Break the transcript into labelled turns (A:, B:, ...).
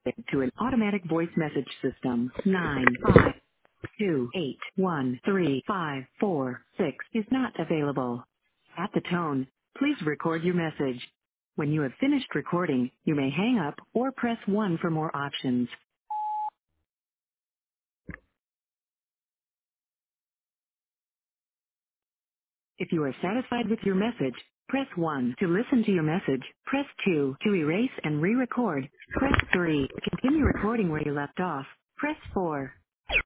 A: to an automatic voice message system. 952813546 is not available. At the tone, please record your message. When you have finished recording, you may hang up or press 1 for more options. If you are satisfied with your message, press 1 to listen to your message. Press 2 to erase and re-record. Press 3 to continue recording where you left off. Press 4